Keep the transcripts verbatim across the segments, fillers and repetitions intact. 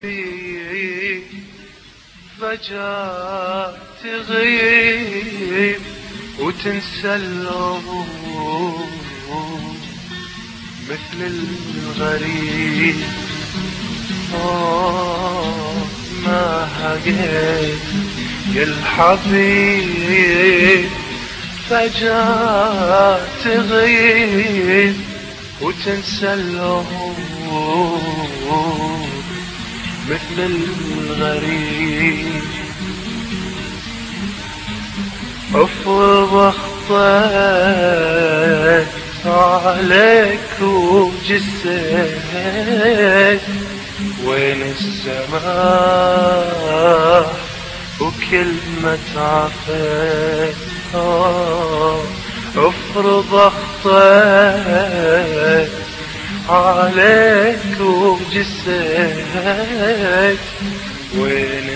فجأة تغيب وتنسى الأمور مثل الغريب. آه ما هقيت يا الحبيب، فجأة تغيب وتنسى الأمور مثل الغريب. افرض اخطيت عليك وجسيت وين السماح وكلمة عفيت. آه افرض اخطيت عليك وجسيت وين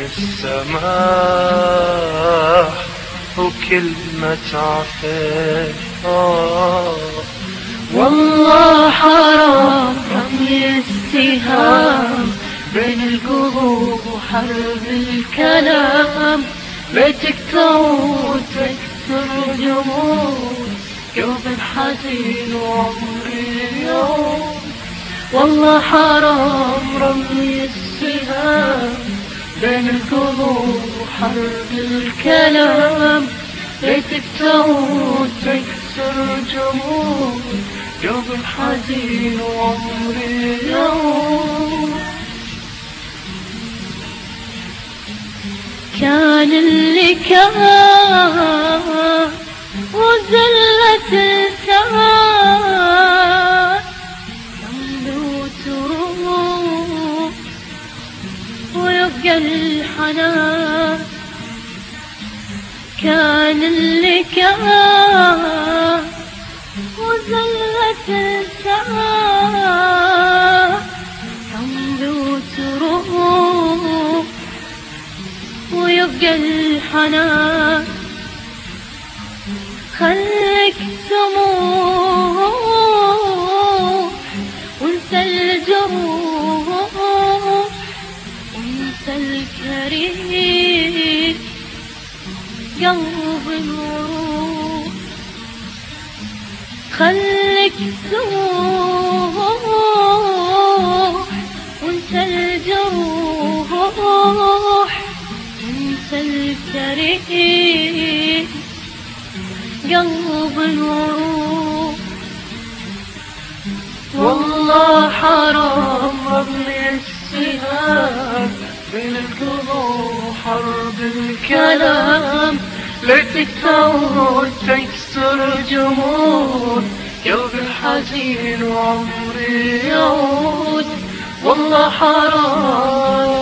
السماح وكلمة عفيت. آه والله حرام رمي السهام بين القلوب وحرب الكلام، ليتك تعود تكسر جمود قلب حزين وعمري يوم. والله حرام رمي السهام بين القلوب وحرب الكلام، ليتك تعود تكسر جمود قلب حزين وعمري يوم. كان اللي كان وزلت السماء تملو تروح ويبقى الحنان. كان اللي كان وزلت السماء تملو تروح ويبقى الحنان. خليك سموح وانسى الجروح وانسى الكريم قلب الروح. خليك سموح وانسى الجروح وانسى الكريم قلب الروح. والله حرام رمي السهام بين القلوب وحرب الكلام، ليتك تعود تكسر جمود قلب الحزين وعمري يعود. والله حرام